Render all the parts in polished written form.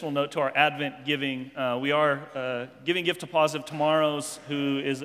Note to our Advent giving. We are giving gift to Positive Tomorrows, who is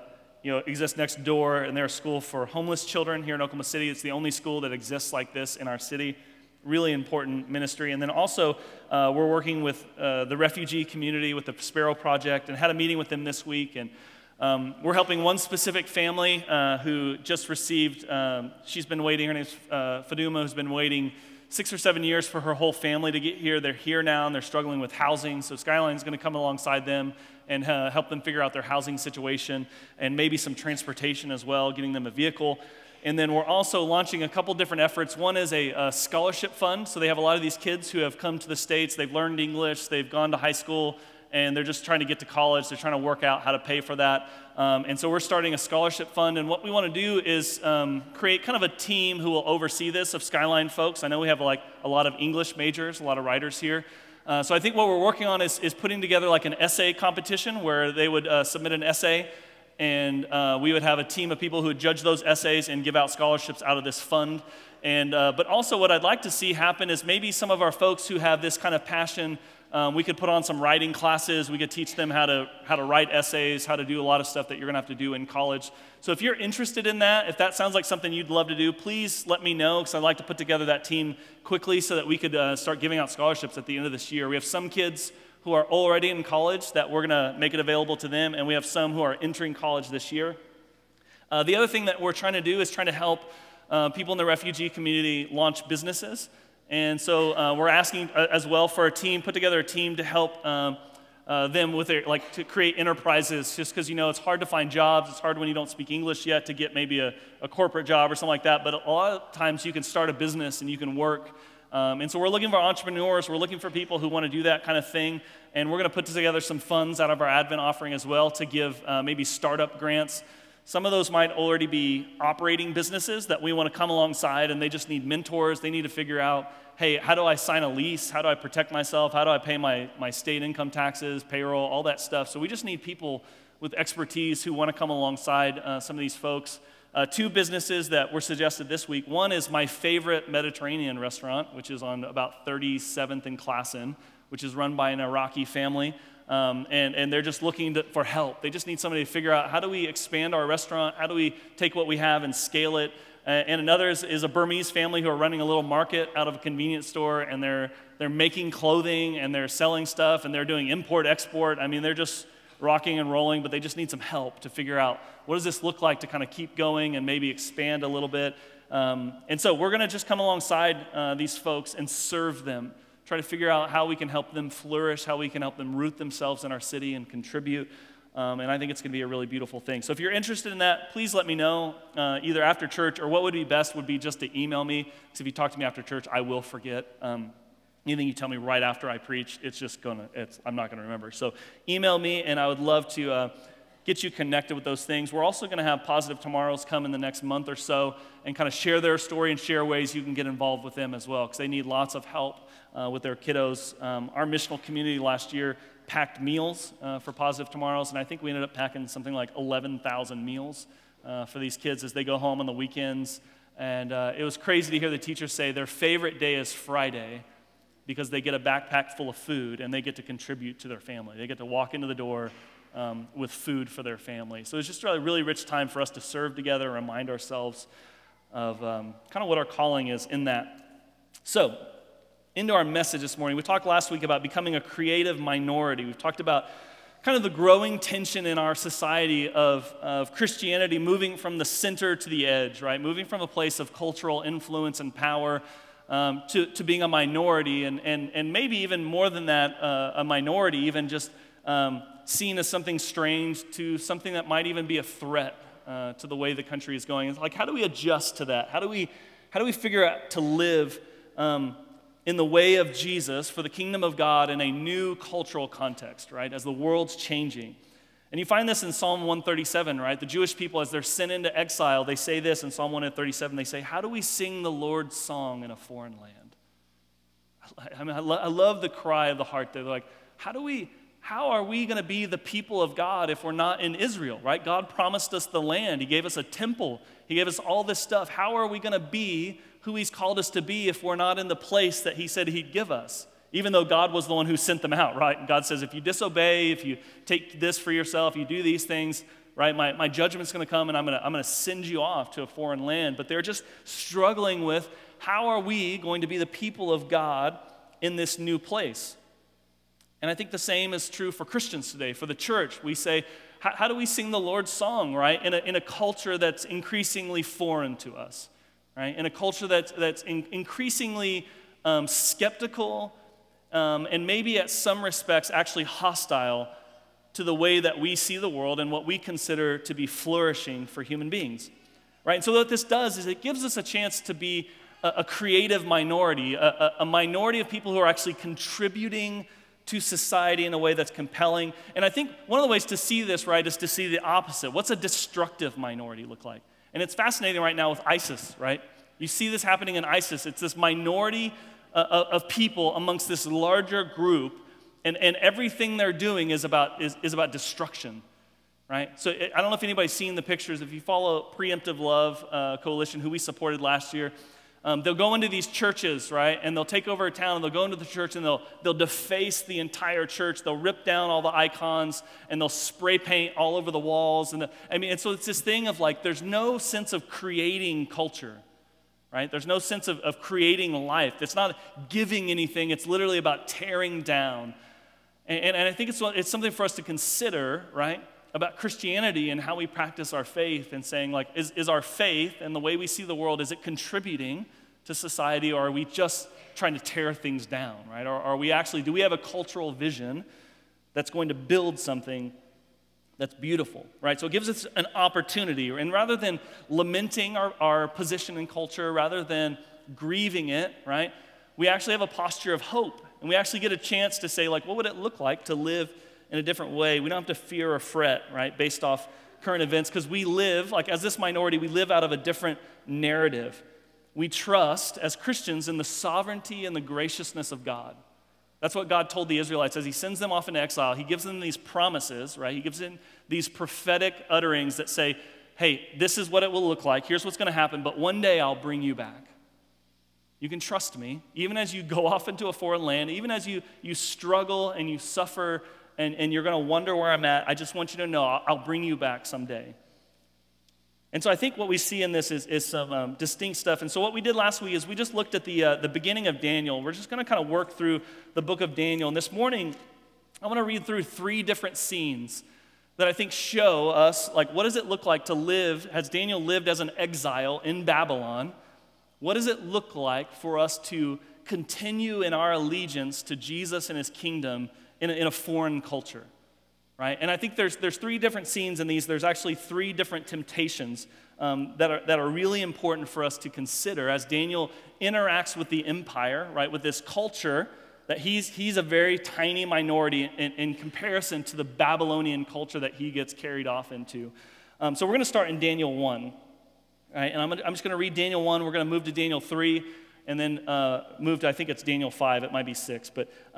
exists next door, and they're a school for homeless children here in Oklahoma City. It's the only school that exists like this in our city. Really important ministry. And then also, we're working with the refugee community with the Sparrow Project, and had a meeting with them this week. And we're helping one specific family who just received. She's been waiting. Her name's Faduma, who's been waiting 6 or 7 years for her whole family to get here. They're here now, and they're struggling with housing. So Skyline's going to come alongside them and help them figure out their housing situation, and maybe some transportation as well, getting them a vehicle. And then we're also launching a couple different efforts. One is a scholarship fund. So they have a lot of these kids who have come to the States. They've learned English. They've gone to high school, and they're just trying to get to college. They're trying to work out how to pay for that. And so we're starting a scholarship fund. And what we want to do is create kind of a team who will oversee this of Skyline folks. I know we have a lot of English majors, a lot of writers here. So I think what we're working on is putting together like an essay competition where they would submit an essay, and we would have a team of people who would judge those essays and give out scholarships out of this fund. And but also what I'd like to see happen is maybe some of our folks who have this kind of passion, we could put on some writing classes. We could teach them how to write essays, how to do a lot of stuff that you're going to have to do in college. So if you're interested in that, if that sounds like something you'd love to do, please let me know, because I'd like to put together that team quickly so that we could start giving out scholarships at the end of this year. We have some kids who are already in college that we're going to make it available to them, and we have some who are entering college this year. The other thing that we're trying to do is trying to help people in the refugee community launch businesses. And so we're asking as well for a team, put together a team to help them with their, to create enterprises, just because, it's hard to find jobs. It's hard when you don't speak English yet to get maybe a corporate job or something like that. But a lot of times you can start a business and you can work. And so we're looking for entrepreneurs. We're looking for people who want to do that kind of thing. And we're going to put together some funds out of our Advent offering as well to give maybe startup grants. Some of those might already be operating businesses that we want to come alongside, and they just need mentors. They need to figure out, hey, how do I sign a lease? How do I protect myself? How do I pay my state income taxes, payroll, all that stuff? So we just need people with expertise who want to come alongside some of these folks. Two businesses that were suggested this week. One is my favorite Mediterranean restaurant, which is on about 37th and Classen, which is run by an Iraqi family. And they're just looking for help. They just need somebody to figure out, how do we expand our restaurant? How do we take what we have and scale it? And another is a Burmese family who are running a little market out of a convenience store, and they're making clothing, and they're selling stuff, and they're doing import-export. I mean, they're just rocking and rolling, but they just need some help to figure out, what does this look like to kind of keep going and maybe expand a little bit? And so we're going to just come alongside these folks and serve them. Try to figure out how we can help them flourish, how we can help them root themselves in our city and contribute. And I think it's going to be a really beautiful thing. So if you're interested in that, please let me know, either after church, or what would be best would be just to email me. Because if you talk to me after church, I will forget. Anything you tell me right after I preach, I'm not going to remember. So email me, and I would love to get you connected with those things. We're also going to have Positive Tomorrows come in the next month or so and kind of share their story and share ways you can get involved with them as well, because they need lots of help with their kiddos. Our missional community last year packed meals for Positive Tomorrows, and I think we ended up packing something like 11,000 meals for these kids as they go home on the weekends. And it was crazy to hear the teachers say their favorite day is Friday, because they get a backpack full of food and they get to contribute to their family. They get to walk into the door with food for their family. So it's just a really rich time for us to serve together and remind ourselves of kind of what our calling is in that. So, into our message this morning. We talked last week about becoming a creative minority. We've talked about kind of the growing tension in our society of Christianity moving from the center to the edge, right? Moving from a place of cultural influence and power to being a minority, and maybe even more than that, a minority, even just seen as something strange, to something that might even be a threat to the way the country is going. It's like, how do we adjust to that? How do we figure out to live in the way of Jesus for the kingdom of God in a new cultural context, right? As the world's changing. And you find this in Psalm 137, right? The Jewish people, as they're sent into exile, they say this in Psalm 137. They say, how do we sing the Lord's song in a foreign land? I love the cry of the heart there. They're like, how are we going to be the people of God if we're not in Israel, right? God promised us the land. He gave us a temple. He gave us all this stuff. How are we going to be who he's called us to be if we're not in the place that he said he'd give us? even though God was the one who sent them out, right? God says, if you disobey, if you take this for yourself, you do these things, right, my judgment's going to come and I'm going to send you off to a foreign land. But they're just struggling with, how are we going to be the people of God in this new place? And I think the same is true for Christians today, for the church. We say, how do we sing the Lord's song, right, in a culture that's increasingly foreign to us, right? In a culture that's increasingly skeptical, and maybe at some respects actually hostile to the way that we see the world and what we consider to be flourishing for human beings, right? And so what this does is it gives us a chance to be a creative minority, a minority of people who are actually contributing to society in a way that's compelling. And I think one of the ways to see this, right, is to see the opposite. What's a destructive minority look like? And it's fascinating right now with ISIS, right? You see this happening in ISIS. It's this minority of people amongst this larger group, and everything they're doing is about destruction, right? So I don't know if anybody's seen the pictures. If you follow Preemptive Love Coalition, who we supported last year, they'll go into these churches, right, and they'll take over a town, and they'll go into the church, and they'll deface the entire church. They'll rip down all the icons, and they'll spray paint all over the walls. And so it's this thing of like, there's no sense of creating culture, right? There's no sense of creating life. It's not giving anything. It's literally about tearing down. And I think it's something for us to consider, right, about Christianity and how we practice our faith, and saying, like, is our faith and the way we see the world, is it contributing to society, or are we just trying to tear things down, right? Or are we actually, do we have a cultural vision that's going to build something that's beautiful, right? So it gives us an opportunity, and rather than lamenting our position in culture, rather than grieving it, right, we actually have a posture of hope, and we actually get a chance to say, like, what would it look like to live in a different way? We don't have to fear or fret, right, based off current events, because we live, like, as this minority, we live out of a different narrative. We trust, as Christians, in the sovereignty and the graciousness of God. That's what God told the Israelites as he sends them off into exile. He gives them these promises, right? He gives them these prophetic utterings that say, hey, this is what it will look like. Here's what's going to happen, but one day I'll bring you back. You can trust me, even as you go off into a foreign land, even as you struggle and you suffer and you're going to wonder where I'm at. I just want you to know I'll bring you back someday. And so I think what we see in this is some distinct stuff. And so what we did last week is we just looked at the beginning of Daniel. We're just going to kind of work through the book of Daniel. And this morning, I want to read through 3 different scenes that I think show us, like, what does it look like to live, has Daniel lived as an exile in Babylon? What does it look like for us to continue in our allegiance to Jesus and his kingdom in a foreign culture? Right? And I think there's 3 different scenes in these. There's actually 3 different temptations that are really important for us to consider as Daniel interacts with the empire, right? With this culture that he's a very tiny minority in comparison to the Babylonian culture that he gets carried off into. So we're going to start in Daniel 1, right? And I'm just going to read Daniel 1. We're going to move to Daniel 3, and then move to, I think it's Daniel 5. It might be 6,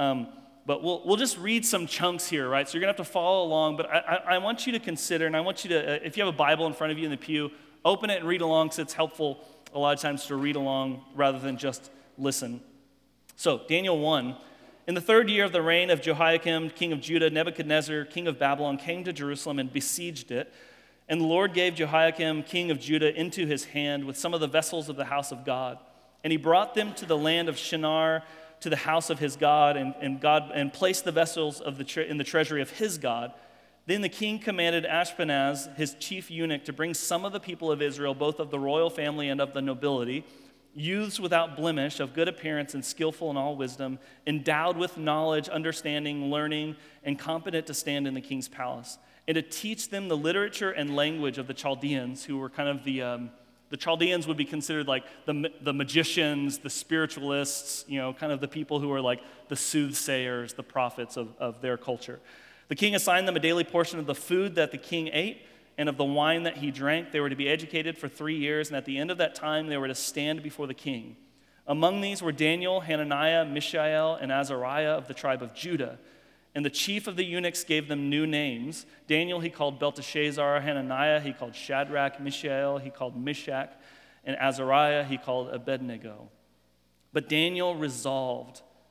but we'll just read some chunks here, right? So you're going to have to follow along, but I want you to consider, and I want you to, if you have a Bible in front of you in the pew, open it and read along, because it's helpful a lot of times to read along rather than just listen. So, Daniel 1. In the 3rd year of the reign of Jehoiakim, king of Judah, Nebuchadnezzar, king of Babylon, came to Jerusalem and besieged it. And the Lord gave Jehoiakim, king of Judah, into his hand with some of the vessels of the house of God. And he brought them to the land of Shinar, to the house of his God, and placed the vessels in the treasury of his God. Then the king commanded Ashpenaz, his chief eunuch, to bring some of the people of Israel, both of the royal family and of the nobility, youths without blemish, of good appearance and skillful in all wisdom, endowed with knowledge, understanding, learning, and competent to stand in the king's palace, and to teach them the literature and language of the Chaldeans, who were kind of the Chaldeans would be considered like the magicians, the spiritualists, kind of the people who are like the soothsayers, the prophets of their culture. The king assigned them a daily portion of the food that the king ate and of the wine that he drank. They were to be educated for 3 years, and at the end of that time, they were to stand before the king. Among these were Daniel, Hananiah, Mishael, and Azariah of the tribe of Judah. And the chief of the eunuchs gave them new names. Daniel he called Belteshazzar, Hananiah he called Shadrach, Mishael he called Meshach, and Azariah he called Abednego. But Daniel resolved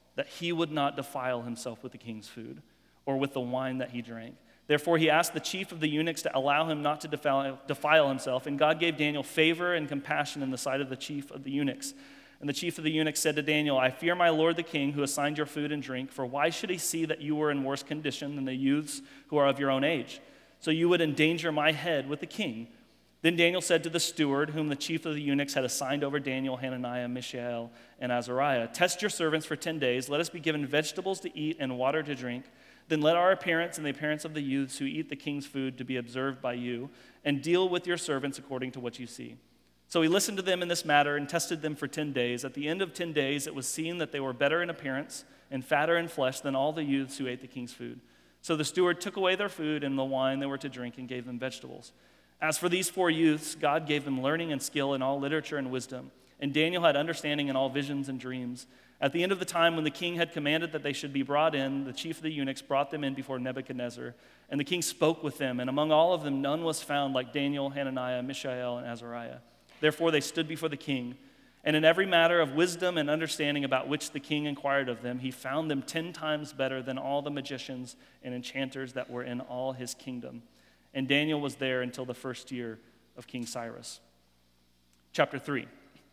that he would not defile himself with the king's food or with the wine that he drank. Therefore, he asked the chief of the eunuchs to allow him not to defile himself, and God gave Daniel favor and compassion in the sight of the chief of the eunuchs. And the chief of the eunuchs said to Daniel, I fear my lord the king, who assigned your food and drink, for why should he see that you were in worse condition than the youths who are of your own age? So you would endanger my head with the king. Then Daniel said to the steward, whom the chief of the eunuchs had assigned over Daniel, Hananiah, Mishael, and Azariah, test your servants for 10 days. Let us be given vegetables to eat and water to drink. Then let our appearance and the appearance of the youths who eat the king's food to be observed by you, and deal with your servants according to what you see. So he listened to them in this matter and tested them for 10 days. At the end of 10 days, it was seen that they were better in appearance and fatter in flesh than all the youths who ate the king's food. So the steward took away their food and the wine they were to drink and gave them vegetables. As for these 4 youths, God gave them learning and skill in all literature and wisdom. And Daniel had understanding in all visions and dreams. At the end of the time when the king had commanded that they should be brought in, the chief of the eunuchs brought them in before Nebuchadnezzar. And the king spoke with them, and among all of them none was found like Daniel, Hananiah, Mishael, and Azariah. Therefore they stood before the king. And in every matter of wisdom and understanding about which the king inquired of them, he found them 10 times better than all the magicians and enchanters that were in all his kingdom. And Daniel was there until the first year of King Cyrus. Chapter 3.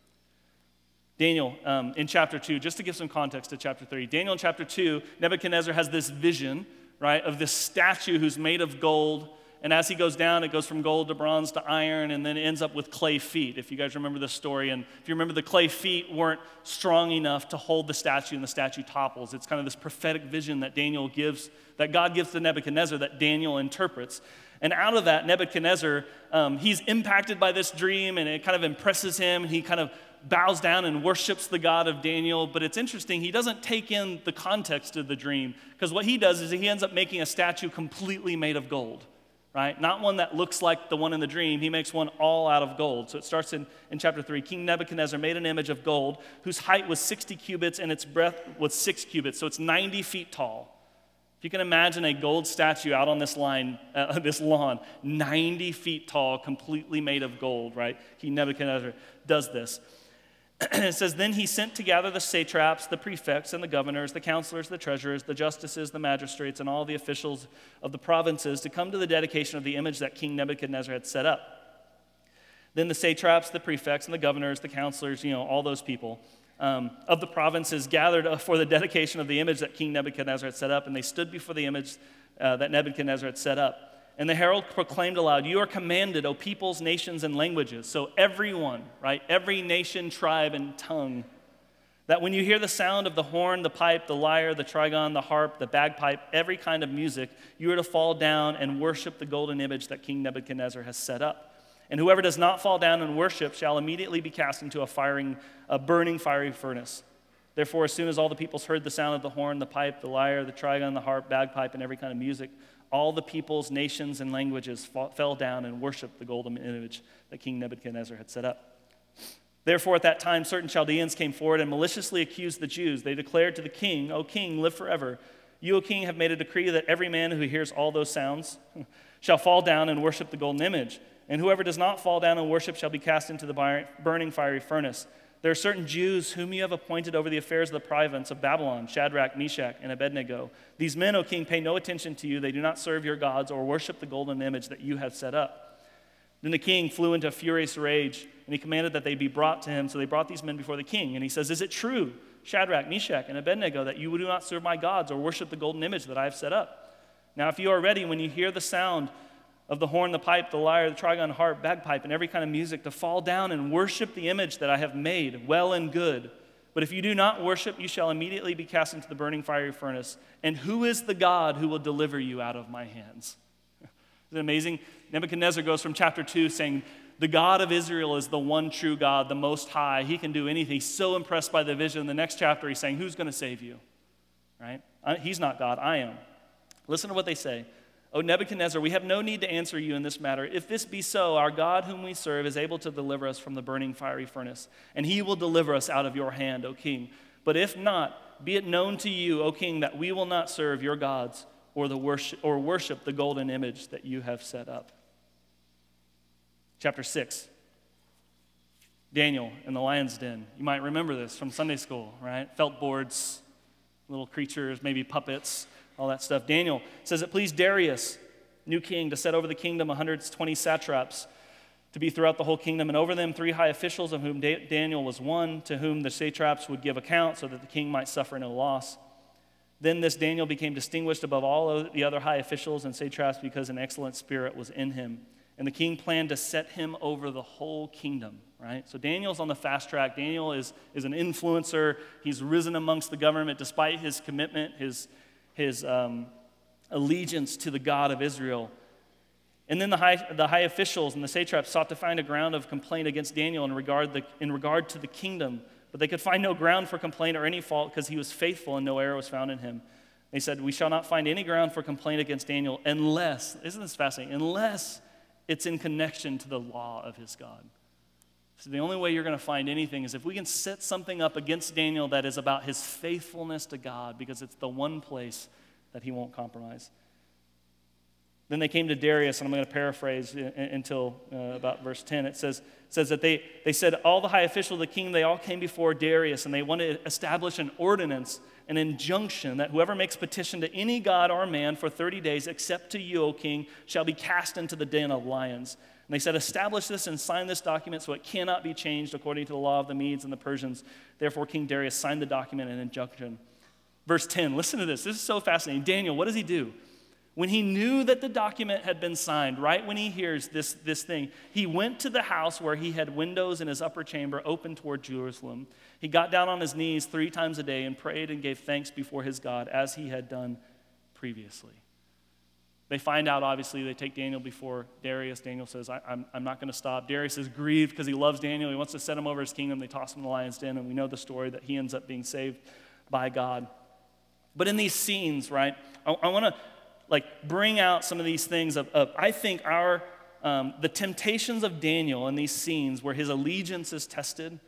Daniel, in chapter 2, just to give some context to chapter 3, Daniel in chapter 2, Nebuchadnezzar has this vision, right, of this statue who's made of gold. And as he goes down, it goes from gold to bronze to iron, and then it ends up with clay feet, if you guys remember this story. And if you remember, the clay feet weren't strong enough to hold the statue, and the statue topples. It's kind of this prophetic vision that Daniel gives, that God gives to Nebuchadnezzar, that Daniel interprets. And out of that, Nebuchadnezzar, he's impacted by this dream, and it kind of impresses him. He kind of bows down and worships the God of Daniel. But it's interesting, he doesn't take in the context of the dream, because what he does is he ends up making a statue completely made of gold. Right? Not one that looks like the one in the dream. He makes one all out of gold. So it starts in chapter 3. King Nebuchadnezzar made an image of gold whose height was 60 cubits and its breadth was 6 cubits. So it's 90 feet tall. If you can imagine a gold statue out on this lawn, 90 feet tall, completely made of gold, right? King Nebuchadnezzar does this. It says, then he sent to gather the satraps, the prefects, and the governors, the counselors, the treasurers, the justices, the magistrates, and all the officials of the provinces to come to the dedication of the image that King Nebuchadnezzar had set up. Then the satraps, the prefects, and the governors, the counselors, all those people of the provinces gathered for the dedication of the image that King Nebuchadnezzar had set up, and they stood before the image that Nebuchadnezzar had set up. And the herald proclaimed aloud, you are commanded, O peoples, nations, and languages. So everyone, right, every nation, tribe, and tongue, that when you hear the sound of the horn, the pipe, the lyre, the trigon, the harp, the bagpipe, every kind of music, you are to fall down and worship the golden image that King Nebuchadnezzar has set up. And whoever does not fall down and worship shall immediately be cast into a burning fiery furnace. Therefore, as soon as all the peoples heard the sound of the horn, the pipe, the lyre, the trigon, the harp, bagpipe, and every kind of music, all the peoples, nations, and languages fell down and worshiped the golden image that King Nebuchadnezzar had set up. Therefore, at that time, certain Chaldeans came forward and maliciously accused the Jews. They declared to the king, O king, live forever. You, O king, have made a decree that every man who hears all those sounds shall fall down and worship the golden image. And whoever does not fall down and worship shall be cast into the burning fiery furnace. There are certain Jews whom you have appointed over the affairs of the province of Babylon, Shadrach, Meshach, and Abednego. These men, O king, pay no attention to you. They do not serve your gods or worship the golden image that you have set up. Then the king flew into a furious rage, and he commanded that they be brought to him. So they brought these men before the king. And he says, is it true, Shadrach, Meshach, and Abednego, that you do not serve my gods or worship the golden image that I have set up? Now if you are ready, when you hear the sound of the horn, the pipe, the lyre, the trigon, harp, bagpipe, and every kind of music, to fall down and worship the image that I have made, well and good. But if you do not worship, you shall immediately be cast into the burning fiery furnace. And who is the God who will deliver you out of my hands? Isn't it amazing? Nebuchadnezzar goes from chapter 2 saying, the God of Israel is the one true God, the Most High. He can do anything. He's so impressed by the vision. In the next chapter, he's saying, who's going to save you? Right? He's not God. I am. Listen to what they say. O Nebuchadnezzar, we have no need to answer you in this matter. If this be so, our God whom we serve is able to deliver us from the burning fiery furnace, and he will deliver us out of your hand, O king. But if not, be it known to you, O king, that we will not serve your gods or worship the golden image that you have set up. Chapter 6. Daniel in the lion's den. You might remember this from Sunday school, right? Felt boards, little creatures, maybe puppets, all that stuff. Daniel says it pleased Darius, new king, to set over the kingdom 120 satraps to be throughout the whole kingdom, and over them 3 high officials, of whom Daniel was one, to whom the satraps would give account so that the king might suffer no loss. Then this Daniel became distinguished above all of the other high officials and satraps because an excellent spirit was in him. And the king planned to set him over the whole kingdom, right? So Daniel's on the fast track. Daniel is an influencer. He's risen amongst the government despite his commitment, his allegiance to the God of Israel. And then the high officials and the satraps sought to find a ground of complaint against Daniel in regard to the kingdom, but they could find no ground for complaint or any fault because he was faithful and no error was found in him. They said, we shall not find any ground for complaint against Daniel unless, isn't this fascinating, unless it's in connection to the law of his God. So the only way you're going to find anything is if we can set something up against Daniel that is about his faithfulness to God, because it's the one place that he won't compromise. Then they came to Darius, and I'm going to paraphrase until about verse 10. It says that they said, all the high officials of the king, they all came before Darius, and they wanted to establish an ordinance, an injunction, that whoever makes petition to any god or man for 30 days, except to you, O king, shall be cast into the den of lions. And they said, establish this and sign this document so it cannot be changed according to the law of the Medes and the Persians. Therefore, King Darius signed the document and injunction. Verse 10, listen to this. This is so fascinating. Daniel, what does he do? When he knew that the document had been signed, right when he hears this thing, he went to the house where he had windows in his upper chamber open toward Jerusalem. He got down on his knees 3 times a day and prayed and gave thanks before his God as he had done previously. They find out, obviously, they take Daniel before Darius. Daniel says, I'm not going to stop. Darius is grieved because he loves Daniel. He wants to set him over his kingdom. They toss him in the lion's den, and we know the story that he ends up being saved by God. But in these scenes, right, I want to bring out some of these things of I think the temptations of Daniel in these scenes where his allegiance is tested,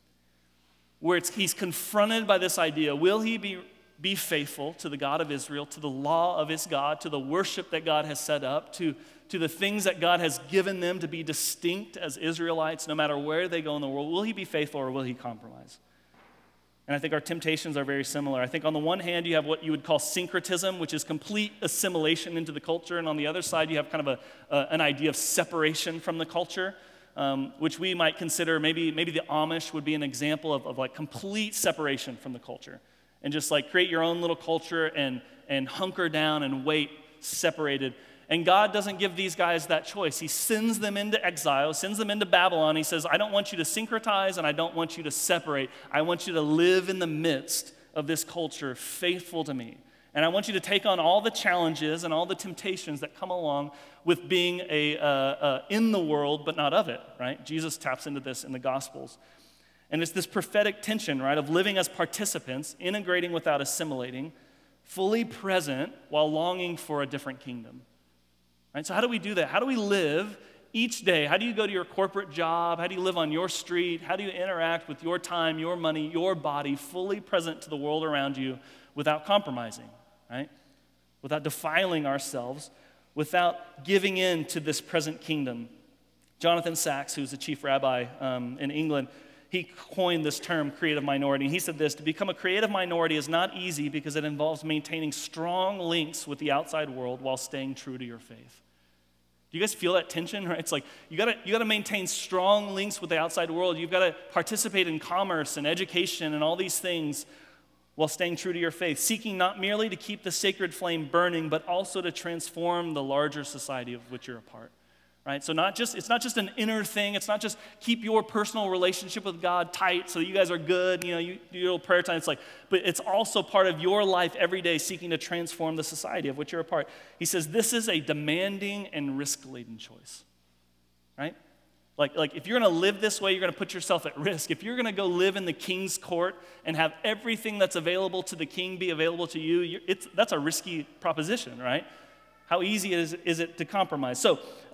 where he's confronted by this idea, will he be faithful to the God of Israel, to the law of his God, to the worship that God has set up, to the things that God has given them to be distinct as Israelites no matter where they go in the world? Will he be faithful or will he compromise? And I think our temptations are very similar. I think on the one hand, you have what you would call syncretism, which is complete assimilation into the culture. And on the other side, you have kind of an idea of separation from the culture, which we might consider maybe the Amish would be an example of like complete separation from the culture. And just like create your own little culture and hunker down and wait separated. And God doesn't give these guys that choice. He sends them into exile, sends them into Babylon. He says, I don't want you to syncretize and I don't want you to separate. I want you to live in the midst of this culture, faithful to me. And I want you to take on all the challenges and all the temptations that come along with being in the world but not of it, right? Jesus taps into this in the Gospels. And it's this prophetic tension, right, of living as participants, integrating without assimilating, fully present while longing for a different kingdom. Right? So how do we do that? How do we live each day? How do you go to your corporate job? How do you live on your street? How do you interact with your time, your money, your body, fully present to the world around you without compromising, right? Without defiling ourselves, without giving in to this present kingdom. Jonathan Sacks, who's the chief rabbi in England, he coined this term, creative minority. And he said this, to become a creative minority is not easy because it involves maintaining strong links with the outside world while staying true to your faith. Do you guys feel that tension? Right? It's like you gotta maintain strong links with the outside world. You've got to participate in commerce and education and all these things while staying true to your faith, seeking not merely to keep the sacred flame burning, but also to transform the larger society of which you're a part. Right? So it's not just an inner thing. It's not just keep your personal relationship with God tight so that you guys are good. You do your little prayer time. But it's also part of your life every day seeking to transform the society of which you're a part. He says this is a demanding and risk-laden choice. Right? Like if you're going to live this way, you're going to put yourself at risk. If you're going to go live in the king's court and have everything that's available to the king be available to you, that's a risky proposition, right? How easy is it to compromise? So,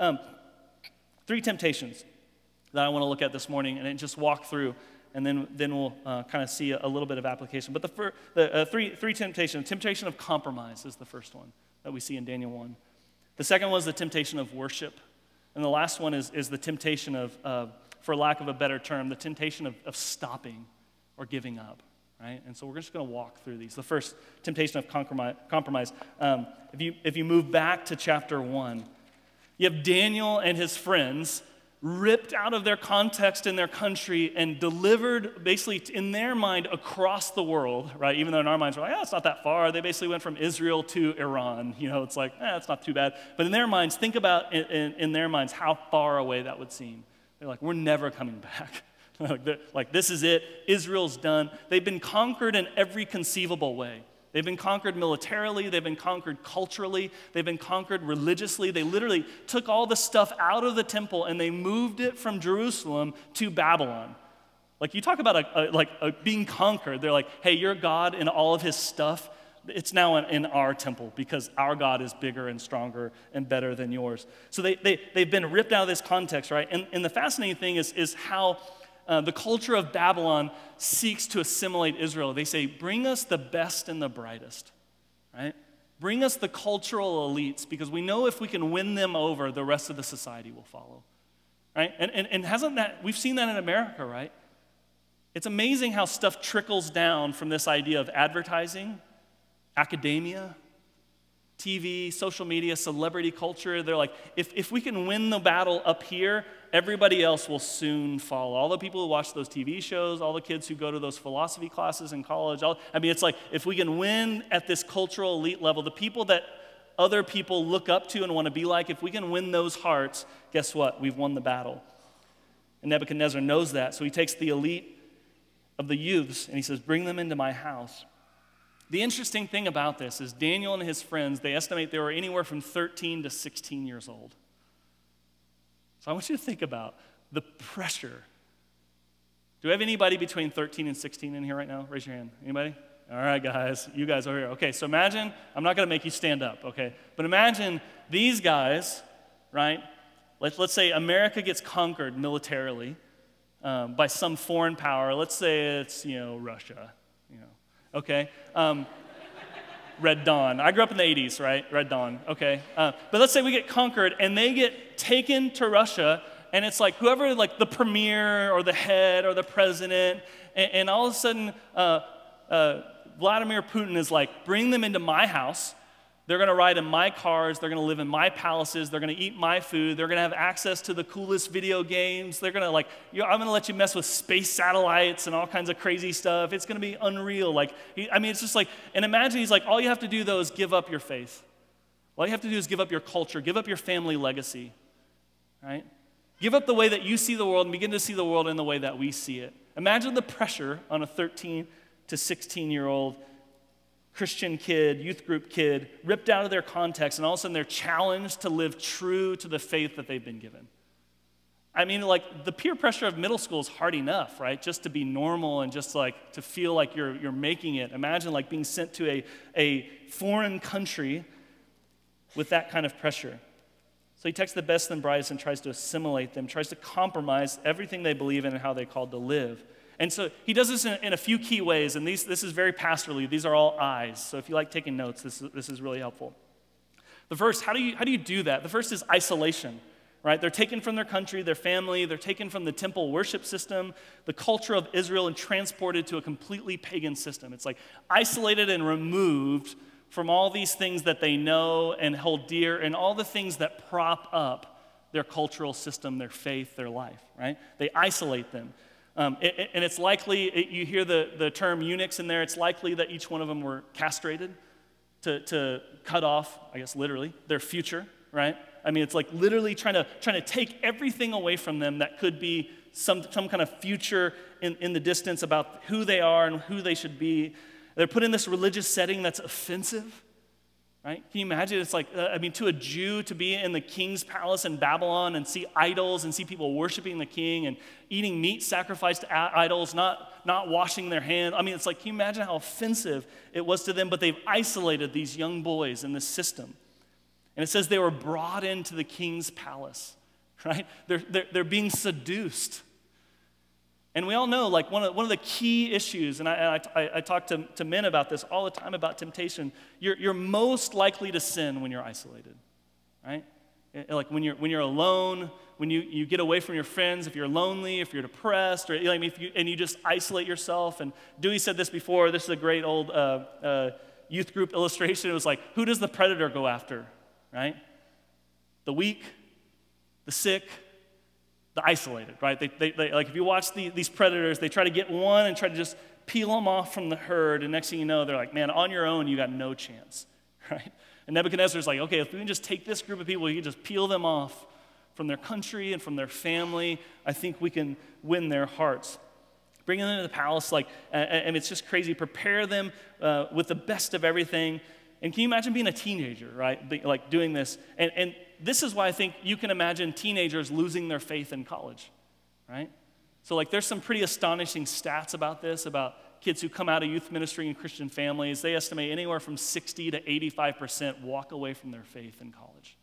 3 temptations that I want to look at this morning and just walk through, and then we'll kind of see a little bit of application. But the three temptations. The temptation of compromise is the first one that we see in Daniel 1. The second one is the temptation of worship. And the last one is the temptation of, for lack of a better term, the temptation of stopping or giving up. right? And so we're just going to walk through these. The first, temptation of compromise. If you move back to chapter 1, you have Daniel and his friends ripped out of their context in their country and delivered basically in their mind across the world, right? Even though in our minds we're like, it's not that far. They basically went from Israel to Iran. It's like, it's not too bad. But in their minds, think about in their minds how far away that would seem. They're like, we're never coming back. Like, this is it. Israel's done. They've been conquered in every conceivable way. They've been conquered militarily. They've been conquered culturally. They've been conquered religiously. They literally took all the stuff out of the temple and they moved it from Jerusalem to Babylon. Like, you talk about being conquered. They're like, hey, your God and all of his stuff, it's now in our temple because our God is bigger and stronger and better than yours. So they've been ripped out of this context, right? And the fascinating thing is how the culture of Babylon seeks to assimilate Israel. They say, bring us the best and the brightest, right? Bring us the cultural elites because we know if we can win them over, the rest of the society will follow, right? And hasn't that, we've seen that in America, right? It's amazing how stuff trickles down from this idea of advertising, academia, TV, social media, celebrity culture. They're like, if we can win the battle up here, everybody else will soon follow. All the people who watch those TV shows, all the kids who go to those philosophy classes in college, it's like if we can win at this cultural elite level, the people that other people look up to and want to be like, if we can win those hearts, guess what? We've won the battle. And Nebuchadnezzar knows that, so he takes the elite of the youths and he says, bring them into my house. The interesting thing about this is Daniel and his friends, they estimate they were anywhere from 13 to 16 years old. So I want you to think about the pressure. Do we have anybody between 13 and 16 in here right now? Raise your hand. Anybody? All right, guys. You guys over here. Okay, so imagine, I'm not going to make you stand up, okay? But imagine these guys, right? Let's say America gets conquered militarily by some foreign power. Let's say it's, Russia, okay? Red Dawn. I grew up in the 80s, right? Red Dawn, okay. But let's say we get conquered and they get taken to Russia and it's like whoever, like the premier or the head or the president, and all of a sudden Vladimir Putin is like, bring them into my house. They're going to ride in my cars. They're going to live in my palaces. They're going to eat my food. They're going to have access to the coolest video games. They're going to I'm going to let you mess with space satellites and all kinds of crazy stuff. It's going to be unreal. It's just like, and imagine he's like, all you have to do though is give up your faith. All you have to do is give up your culture, give up your family legacy, right? Give up the way that you see the world and begin to see the world in the way that we see it. Imagine the pressure on a 13 to 16-year-old Christian kid, youth group kid, ripped out of their context, and all of a sudden they're challenged to live true to the faith that they've been given. The peer pressure of middle school is hard enough, right? Just to be normal and just to feel like you're making it. Imagine being sent to a foreign country with that kind of pressure. So he takes the best and brightest and tries to assimilate them, tries to compromise everything they believe in and how they're called to live. And so he does this in a few key ways, and this is very pastorally. These are all I's. So if you like taking notes, this is really helpful. The first, how do you do that? The first is isolation, right? They're taken from their country, their family. They're taken from the temple worship system, the culture of Israel, and transported to a completely pagan system. It's like isolated and removed from all these things that they know and hold dear and all the things that prop up their cultural system, their faith, their life, right? They isolate them. And it's likely, you hear the term eunuchs in there, it's likely that each one of them were castrated to cut off, I guess literally, their future, right? It's like literally trying to take everything away from them that could be some kind of future in the distance about who they are and who they should be. They're put in this religious setting that's offensive, right? Can you imagine? It's like, to a Jew to be in the king's palace in Babylon and see idols and see people worshiping the king and eating meat sacrificed to idols, not washing their hands. It's like, can you imagine how offensive it was to them? But they've isolated these young boys in this system. And it says they were brought into the king's palace, right? They're being seduced. And we all know, one of the key issues, and I talk to men about this all the time about temptation, you're most likely to sin when you're isolated, right? Like when you're alone, when you get away from your friends, if you're lonely, if you're depressed, or I mean, and you just isolate yourself. And Dewey said this before. This is a great old youth group illustration. It was like, who does the predator go after, right? The weak, the sick, the isolated, right? They like if you watch these predators, they try to get one and try to just peel them off from the herd, and next thing you know, they're like, man, on your own, you got no chance, right? And Nebuchadnezzar's like, okay, if we can just take this group of people, you can just peel them off from their country and from their family, I think we can win their hearts. Bring them into the palace, and it's just crazy. Prepare them with the best of everything. And can you imagine being a teenager, right? Like doing this. And this is why I think you can imagine teenagers losing their faith in college, right? So like there's some pretty astonishing stats about this, about kids who come out of youth ministry and Christian families. They estimate anywhere from 60 to 85% walk away from their faith in college.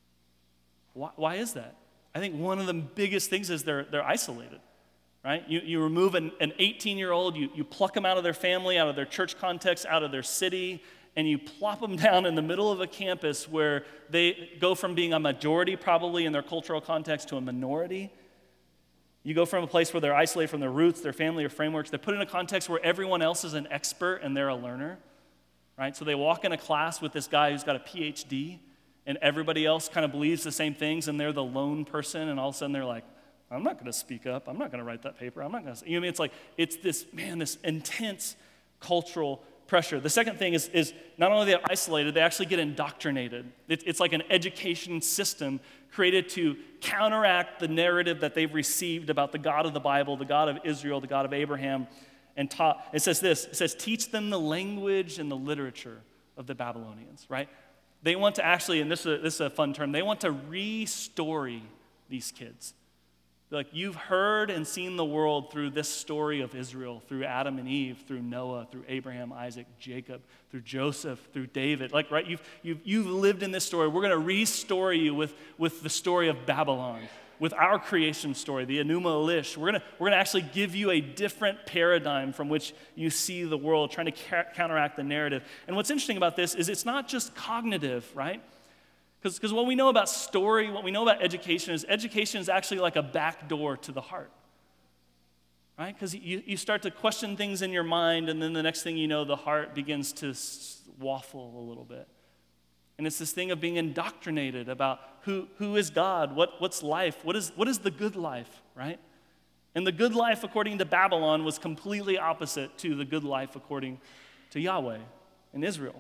Why is that? I think one of the biggest things is they're isolated, right? You remove an 18-year-old, you pluck them out of their family, out of their church context, out of their city, and you plop them down in the middle of a campus where they go from being a majority probably in their cultural context to a minority. You go from a place where they're isolated from their roots, their family, or frameworks. They're put in a context where everyone else is an expert and they're a learner, right? So they walk in a class with this guy who's got a PhD, and everybody else kind of believes the same things, and they're the lone person, and all of a sudden they're like, I'm not going to speak up. I'm not going to write that paper. I'm not going to. You know what I mean? It's like, it's this intense cultural pressure. The second thing is not only they're isolated, they actually get indoctrinated. It's like an education system created to counteract the narrative that they've received about the God of the Bible, the God of Israel, the God of Abraham, and taught. It says this, it says, teach them the language and the literature of the Babylonians, right? They want to actually, and this is a fun term, they want to re-story these kids. Like, you've heard and seen the world through this story of Israel, through Adam and Eve, through Noah, through Abraham, Isaac, Jacob, through Joseph, through David. Like, right, you've lived in this story. We're going to re-story you with the story of Babylon, with our creation story, the Enuma Elish. We're going to actually give you a different paradigm from which you see the world, trying to counteract the narrative. And what's interesting about this is it's not just cognitive, right? Because what we know about story, what we know about education is actually like a back door to the heart, right? Because you start to question things in your mind, and then the next thing you know, the heart begins to waffle a little bit. And it's this thing of being indoctrinated about who is God, what's life, what is the good life, right? And the good life, according to Babylon, was completely opposite to the good life according to Yahweh in Israel.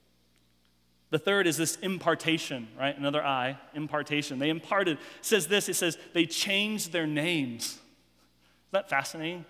The third is this impartation, right? Another I, impartation. They imparted. It says this, it says they changed their names. Isn't that fascinating?